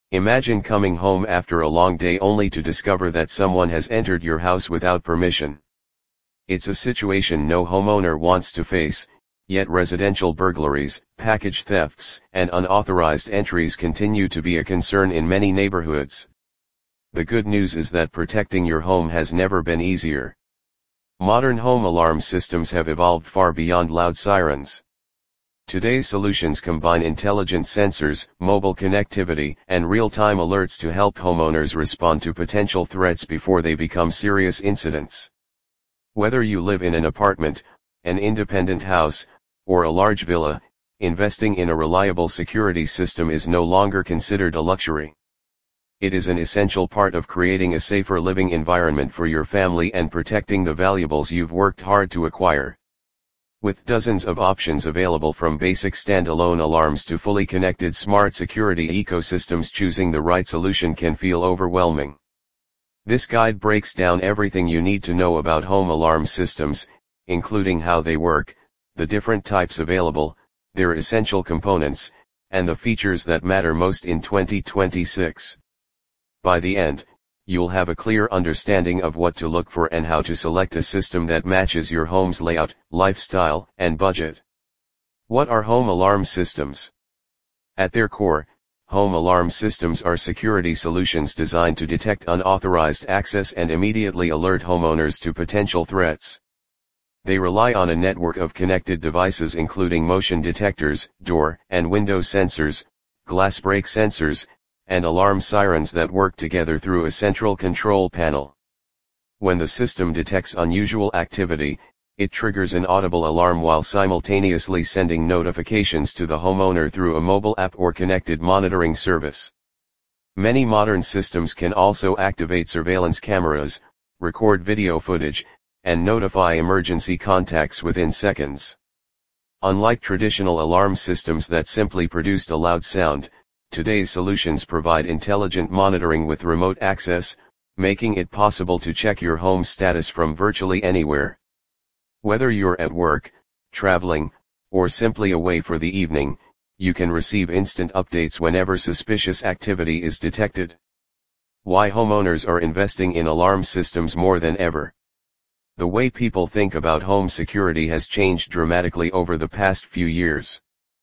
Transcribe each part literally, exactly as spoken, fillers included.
Imagine coming home after a long day only to discover that someone has entered your house without permission. It's a situation no homeowner wants to face, yet residential burglaries, package thefts, and unauthorized entries continue to be a concern in many neighborhoods. The good news is that protecting your home has never been easier. Modern home alarm systems have evolved far beyond loud sirens. Today's solutions combine intelligent sensors, mobile connectivity, and real-time alerts to help homeowners respond to potential threats before they become serious incidents. Whether you live in an apartment, an independent house, or a large villa, investing in a reliable security system is no longer considered a luxury. It is an essential part of creating a safer living environment for your family and protecting the valuables you've worked hard to acquire. With dozens of options available from basic standalone alarms to fully connected smart security ecosystems, choosing the right solution can feel overwhelming. This guide breaks down everything you need to know about home alarm systems, including how they work, the different types available, their essential components, and the features that matter most in twenty twenty-six. By the end, you'll have a clear understanding of what to look for and how to select a system that matches your home's layout, lifestyle, and budget. What are home alarm systems? At their core, home alarm systems are security solutions designed to detect unauthorized access and immediately alert homeowners to potential threats. They rely on a network of connected devices including motion detectors, door and window sensors, glass break sensors, and alarm sirens that work together through a central control panel. When the system detects unusual activity, it triggers an audible alarm while simultaneously sending notifications to the homeowner through a mobile app or connected monitoring service. Many modern systems can also activate surveillance cameras, record video footage, and notify emergency contacts within seconds. Unlike traditional alarm systems that simply produced a loud sound, today's solutions provide intelligent monitoring with remote access, making it possible to check your home's status from virtually anywhere. Whether you're at work, traveling, or simply away for the evening, you can receive instant updates whenever suspicious activity is detected. Why homeowners are investing in alarm systems more than ever. The way people think about home security has changed dramatically over the past few years.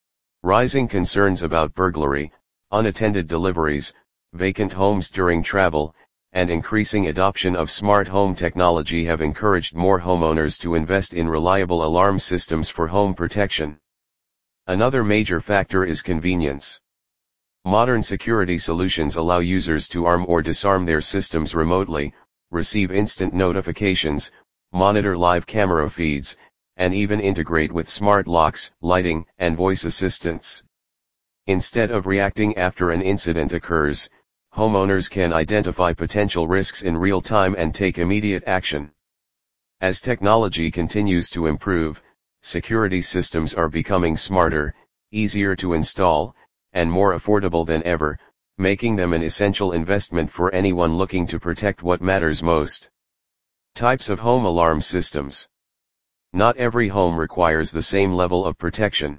Rising concerns about burglary, unattended deliveries, vacant homes during travel, and increasing adoption of smart home technology have encouraged more homeowners to invest in reliable alarm systems for home protection. Another major factor is convenience. Modern security solutions allow users to arm or disarm their systems remotely, receive instant notifications, monitor live camera feeds, and even integrate with smart locks, lighting, and voice assistants. Instead of reacting after an incident occurs, homeowners can identify potential risks in real time and take immediate action. As technology continues to improve, security systems are becoming smarter, easier to install, and more affordable than ever, making them an essential investment for anyone looking to protect what matters most. Types of home alarm systems. Not every home requires the same level of protection.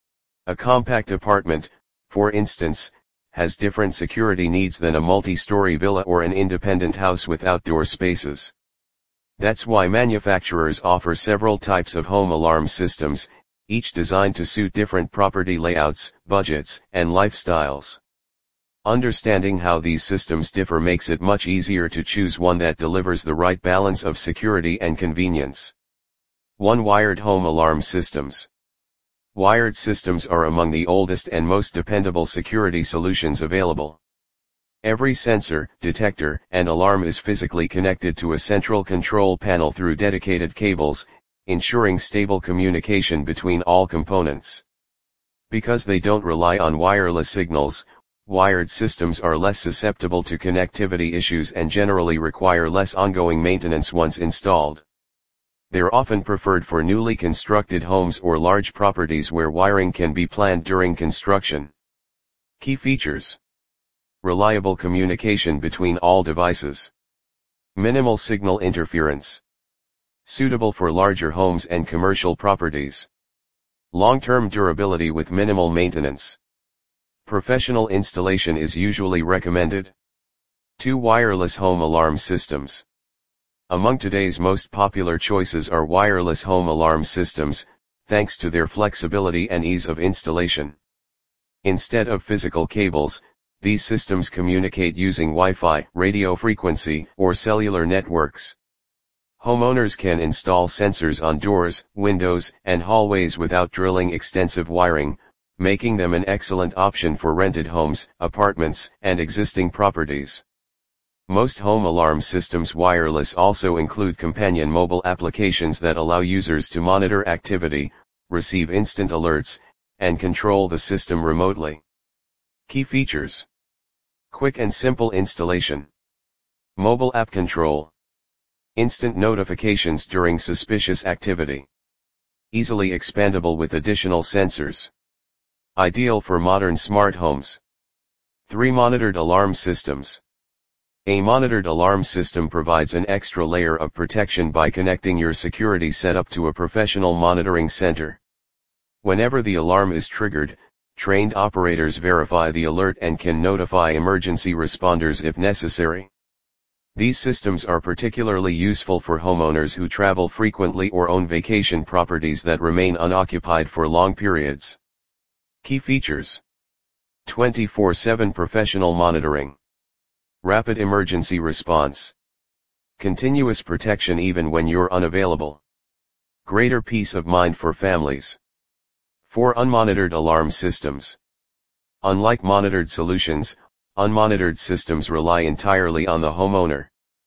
A compact apartment, for instance, has different security needs than a multi-story villa or an independent house with outdoor spaces. That's why manufacturers offer several types of home alarm systems, each designed to suit different property layouts, budgets, and lifestyles. Understanding how these systems differ makes it much easier to choose one that delivers the right balance of security and convenience. one Wired home alarm systems. Wired systems are among the oldest and most dependable security solutions available. Every sensor, detector, and alarm is physically connected to a central control panel through dedicated cables, ensuring stable communication between all components. Because they don't rely on wireless signals, wired systems are less susceptible to connectivity issues and generally require less ongoing maintenance once installed. They're often preferred for newly constructed homes or large properties where wiring can be planned during construction. Key features. Reliable communication between all devices. Minimal signal interference. Suitable for larger homes and commercial properties. Long-term durability with minimal maintenance. Professional installation is usually recommended. Two wireless home alarm systems. Among today's most popular choices are wireless home alarm systems, thanks to their flexibility and ease of installation. Instead of physical cables, these systems communicate using Wi-Fi, radio frequency, or cellular networks. Homeowners can install sensors on doors, windows, and hallways without drilling extensive wiring, making them an excellent option for rented homes, apartments, and existing properties. Most home alarm systems wireless also include companion mobile applications that allow users to monitor activity, receive instant alerts, and control the system remotely. Key features: quick and simple installation, mobile app control, instant notifications during suspicious activity, easily expandable with additional sensors. Ideal for modern smart homes. Three monitored alarm systems. A monitored alarm system provides an extra layer of protection by connecting your security setup to a professional monitoring center. Whenever the alarm is triggered, trained operators verify the alert and can notify emergency responders if necessary. These systems are particularly useful for homeowners who travel frequently or own vacation properties that remain unoccupied for long periods. Key features: twenty-four seven professional monitoring, rapid emergency response, continuous protection even when you're unavailable, greater peace of mind for families. For unmonitored alarm systems. Unlike monitored solutions, unmonitored systems rely entirely on the homeowner.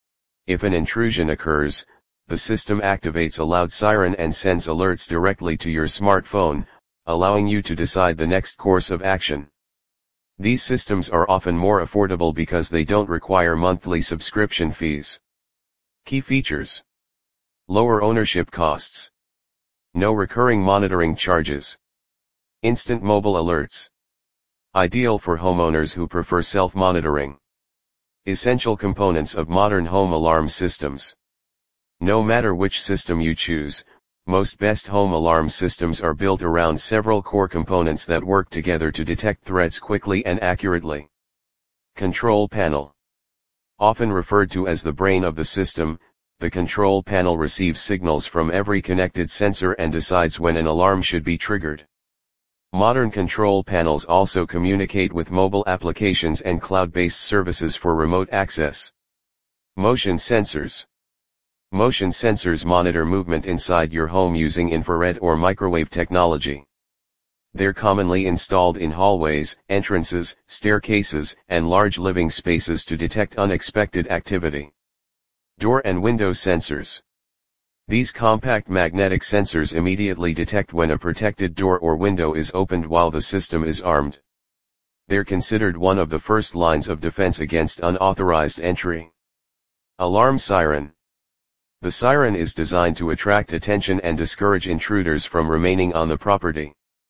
If an intrusion occurs, the system activates a loud siren and sends alerts directly to your smartphone, allowing you to decide the next course of action. These systems are often more affordable because they don't require monthly subscription fees. Key features: lower ownership costs, no recurring monitoring charges, instant mobile alerts. Ideal for homeowners who prefer self-monitoring. Essential components of modern home alarm systems. No matter which system you choose, most best home alarm systems are built around several core components that work together to detect threats quickly and accurately. Control panel. Often referred to as the brain of the system, the control panel receives signals from every connected sensor and decides when an alarm should be triggered. Modern control panels also communicate with mobile applications and cloud-based services for remote access. Motion sensors. Motion sensors monitor movement inside your home using infrared or microwave technology. They're commonly installed in hallways, entrances, staircases, and large living spaces to detect unexpected activity. Door and window sensors. These compact magnetic sensors immediately detect when a protected door or window is opened while the system is armed. They're considered one of the first lines of defense against unauthorized entry. Alarm siren. The siren is designed to attract attention and discourage intruders from remaining on the property.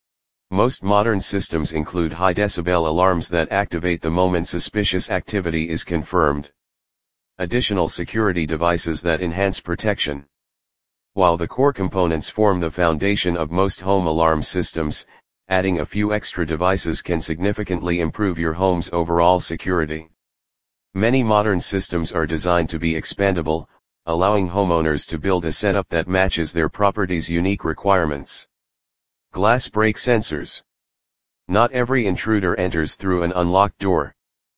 Most modern systems include high-decibel alarms that activate the moment suspicious activity is confirmed. Additional security devices that enhance protection. While the core components form the foundation of most home alarm systems, adding a few extra devices can significantly improve your home's overall security. Many modern systems are designed to be expandable, allowing homeowners to build a setup that matches their property's unique requirements. Glass break sensors. Not every intruder enters through an unlocked door.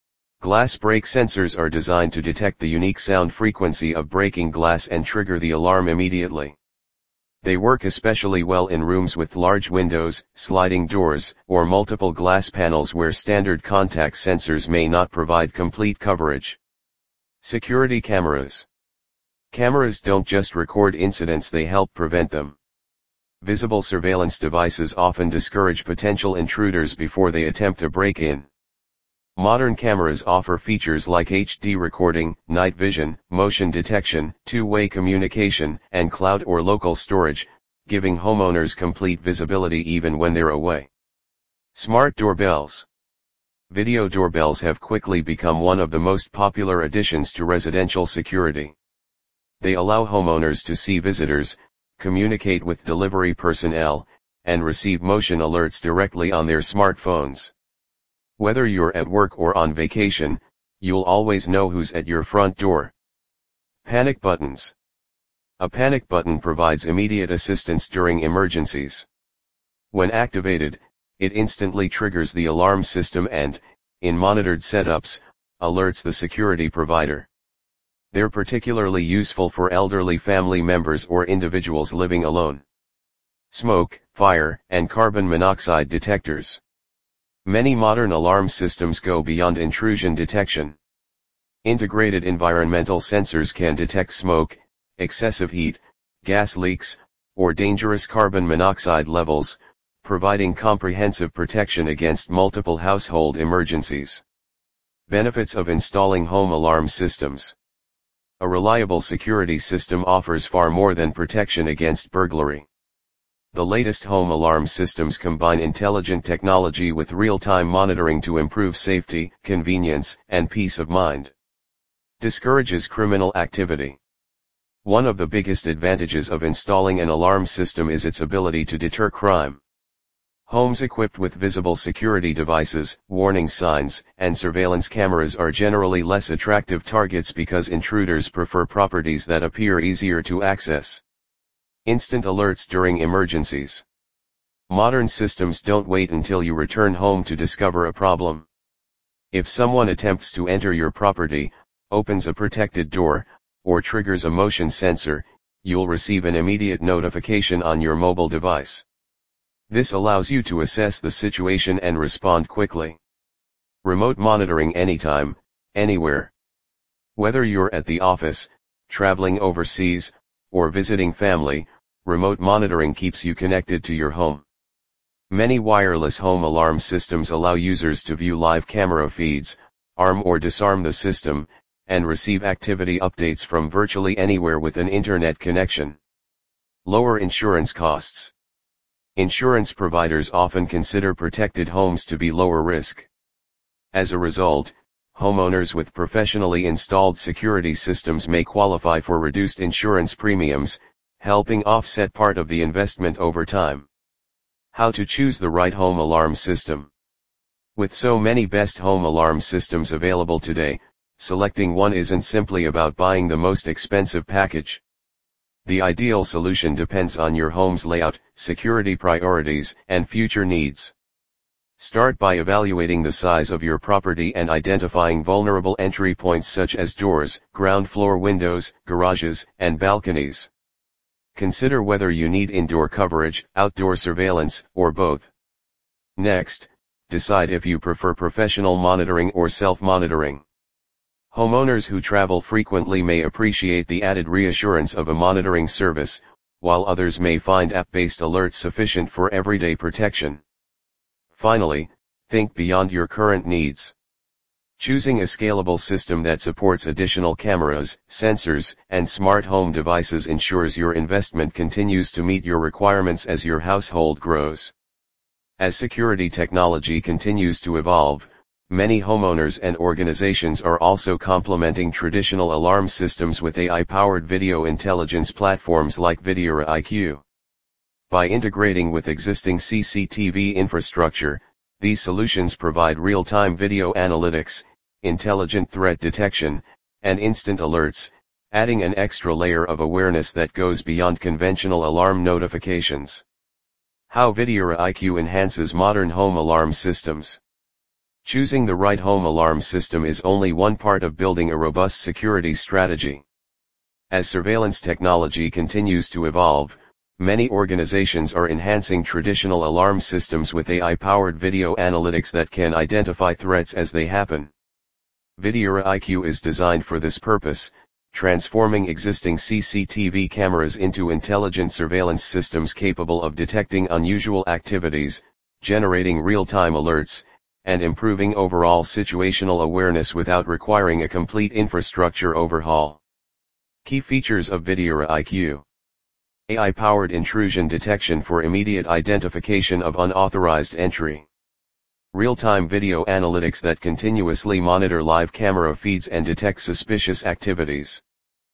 Glass break sensors are designed to detect the unique sound frequency of breaking glass and trigger the alarm immediately. They work especially well in rooms with large windows, sliding doors, or multiple glass panels where standard contact sensors may not provide complete coverage. Security cameras. Cameras don't just record incidents, they help prevent them. Visible surveillance devices often discourage potential intruders before they attempt a break-in. Modern cameras offer features like H D recording, night vision, motion detection, two-way communication, and cloud or local storage, giving homeowners complete visibility even when they're away. Smart doorbells. Video doorbells have quickly become one of the most popular additions to residential security. They allow homeowners to see visitors, communicate with delivery personnel, and receive motion alerts directly on their smartphones. Whether you're at work or on vacation, you'll always know who's at your front door. Panic buttons. A panic button provides immediate assistance during emergencies. When activated, it instantly triggers the alarm system and, in monitored setups, alerts the security provider. They're particularly useful for elderly family members or individuals living alone. Smoke, fire, and carbon monoxide detectors. Many modern alarm systems go beyond intrusion detection. Integrated environmental sensors can detect smoke, excessive heat, gas leaks, or dangerous carbon monoxide levels, providing comprehensive protection against multiple household emergencies. Benefits of installing home alarm systems. A reliable security system offers far more than protection against burglary. The latest home alarm systems combine intelligent technology with real-time monitoring to improve safety, convenience, and peace of mind. Discourages criminal activity. One of the biggest advantages of installing an alarm system is its ability to deter crime. Homes equipped with visible security devices, warning signs, and surveillance cameras are generally less attractive targets because intruders prefer properties that appear easier to access. Instant alerts during emergencies. Modern systems don't wait until you return home to discover a problem. If someone attempts to enter your property, opens a protected door, or triggers a motion sensor, you'll receive an immediate notification on your mobile device. This allows you to assess the situation and respond quickly. Remote monitoring anytime, anywhere. Whether you're at the office, traveling overseas, or visiting family, remote monitoring keeps you connected to your home. Many wireless home alarm systems allow users to view live camera feeds, arm or disarm the system, and receive activity updates from virtually anywhere with an internet connection. Lower insurance costs. Insurance providers often consider protected homes to be lower risk. As a result, homeowners with professionally installed security systems may qualify for reduced insurance premiums, helping offset part of the investment over time. How to choose the right home alarm system. With so many best home alarm systems available today, selecting one isn't simply about buying the most expensive package. The ideal solution depends on your home's layout, security priorities, and future needs. Start by evaluating the size of your property and identifying vulnerable entry points such as doors, ground floor windows, garages, and balconies. Consider whether you need indoor coverage, outdoor surveillance, or both. Next, decide if you prefer professional monitoring or self-monitoring. Homeowners who travel frequently may appreciate the added reassurance of a monitoring service, while others may find app-based alerts sufficient for everyday protection. Finally, think beyond your current needs. Choosing a scalable system that supports additional cameras, sensors, and smart home devices ensures your investment continues to meet your requirements as your household grows. As security technology continues to evolve, many homeowners and organizations are also complementing traditional alarm systems with A I-powered video intelligence platforms like Videura I Q. By integrating with existing C C T V infrastructure, these solutions provide real-time video analytics, intelligent threat detection, and instant alerts, adding an extra layer of awareness that goes beyond conventional alarm notifications. How Videura I Q enhances modern home alarm systems. Choosing the right home alarm system is only one part of building a robust security strategy. As surveillance technology continues to evolve, many organizations are enhancing traditional alarm systems with A I-powered video analytics that can identify threats as they happen. Videura I Q is designed for this purpose, transforming existing C C T V cameras into intelligent surveillance systems capable of detecting unusual activities, generating real-time alerts, and improving overall situational awareness without requiring a complete infrastructure overhaul. Key features of Videura I Q. A I-powered intrusion detection for immediate identification of unauthorized entry. Real-time video analytics that continuously monitor live camera feeds and detect suspicious activities.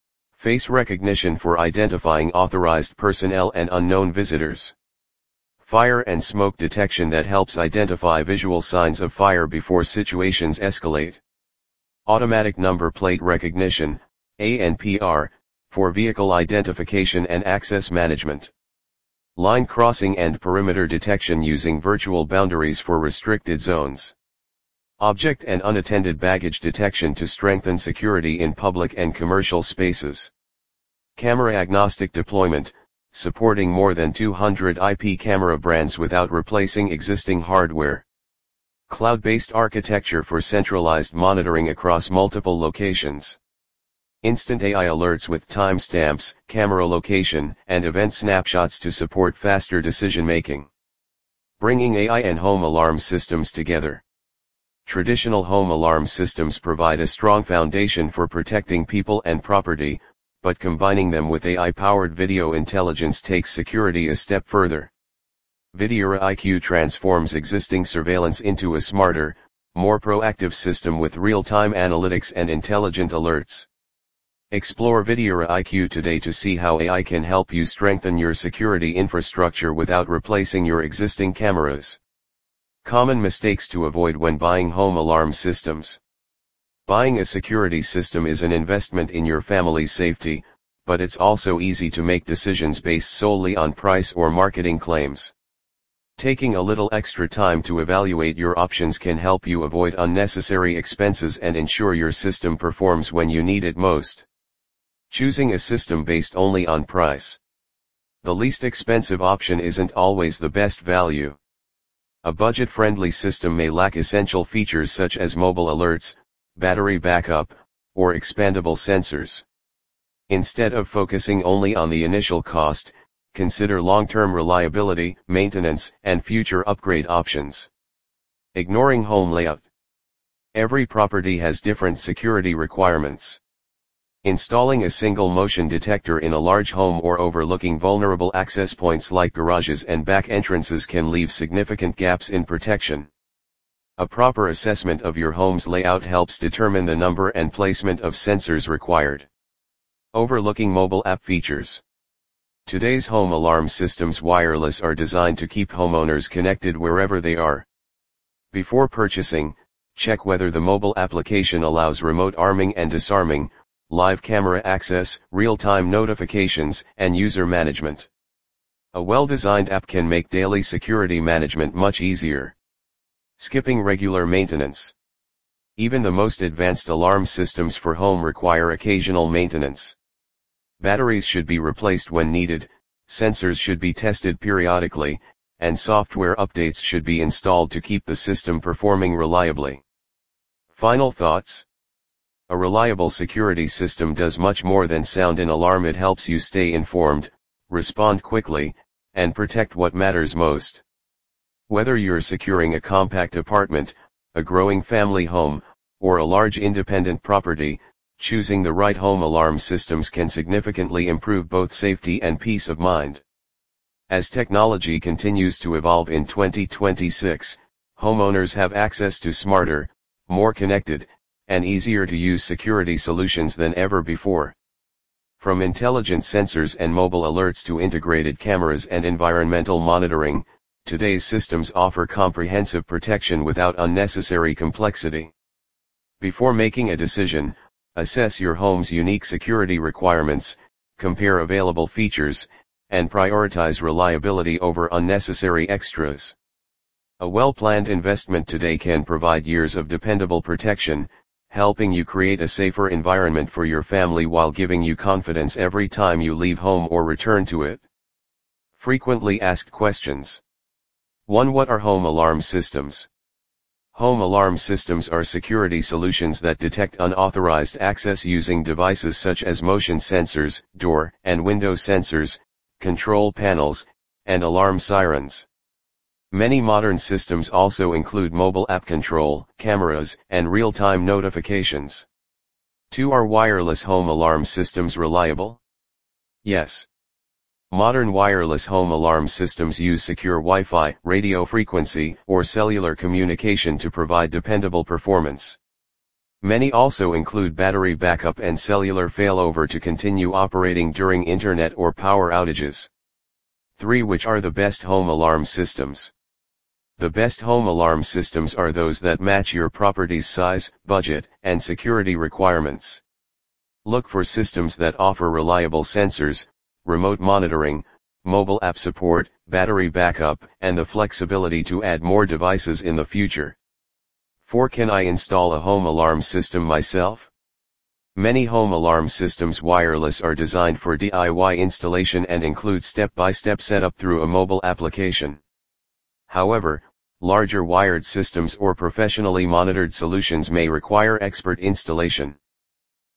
Face recognition for identifying authorized personnel and unknown visitors. fire and smoke detection that helps identify visual signs of fire before situations escalate. Automatic number plate recognition, A N P R, for vehicle identification and access management. Line crossing and perimeter detection using virtual boundaries for restricted zones. Object and unattended baggage detection to strengthen security in public and commercial spaces. Camera agnostic deployment, supporting more than two hundred I P camera brands without replacing existing hardware. Cloud-based architecture for centralized monitoring across multiple locations. Instant A I alerts with timestamps, camera location, and event snapshots to support faster decision-making. Bringing A I and home alarm systems together. Traditional home alarm systems provide a strong foundation for protecting people and property, but combining them with A I-powered video intelligence takes security a step further. Videora I Q transforms existing surveillance into a smarter, more proactive system with real-time analytics and intelligent alerts. Explore Videora I Q today to see how A I can help you strengthen your security infrastructure without replacing your existing cameras. Common mistakes to avoid when buying home alarm systems. Buying a security system is an investment in your family's safety, but it's also easy to make decisions based solely on price or marketing claims. Taking a little extra time to evaluate your options can help you avoid unnecessary expenses and ensure your system performs when you need it most. Choosing a system based only on price. The least expensive option isn't always the best value. A budget-friendly system may lack essential features such as mobile alerts, battery backup, or expandable sensors. Instead of focusing only on the initial cost, consider long-term reliability, maintenance, and future upgrade options. Ignoring home layout. Every property has different security requirements. Installing a single motion detector in a large home or overlooking vulnerable access points like garages and back entrances can leave significant gaps in protection. A proper assessment of your home's layout helps determine the number and placement of sensors required. Overlooking mobile app features. Today's home alarm systems wireless are designed to keep homeowners connected wherever they are. Before purchasing, check whether the mobile application allows remote arming and disarming, live camera access, real-time notifications, and user management. A well-designed app can make daily security management much easier. Skipping regular maintenance. Even the most advanced alarm systems for home require occasional maintenance. Batteries should be replaced when needed, sensors should be tested periodically, and software updates should be installed to keep the system performing reliably. Final thoughts? A reliable security system does much more than sound an alarm. It helps you stay informed, respond quickly, and protect what matters most. Whether you're securing a compact apartment, a growing family home, or a large independent property, choosing the right home alarm systems can significantly improve both safety and peace of mind. As technology continues to evolve in twenty twenty-six, homeowners have access to smarter, more connected, and easier to use security solutions than ever before. From intelligent sensors and mobile alerts to integrated cameras and environmental monitoring, today's systems offer comprehensive protection without unnecessary complexity. Before making a decision, assess your home's unique security requirements, compare available features, and prioritize reliability over unnecessary extras. A well-planned investment today can provide years of dependable protection, helping you create a safer environment for your family while giving you confidence every time you leave home or return to it. Frequently asked questions. one What are home alarm systems? Home alarm systems are security solutions that detect unauthorized access using devices such as motion sensors, door and window sensors, control panels, and alarm sirens. Many modern systems also include mobile app control, cameras, and real-time notifications. two Are wireless home alarm systems reliable? Yes. Modern wireless home alarm systems use secure Wi-Fi, radio frequency, or cellular communication to provide dependable performance. Many also include battery backup and cellular failover to continue operating during internet or power outages. three Which are the best home alarm systems? The best home alarm systems are those that match your property's size, budget, and security requirements. Look for systems that offer reliable sensors, remote monitoring, mobile app support, battery backup, and the flexibility to add more devices in the future. four Can I install a home alarm system myself? Many home alarm systems wireless are designed for D I Y installation and include step-by-step setup through a mobile application. However, larger wired systems or professionally monitored solutions may require expert installation.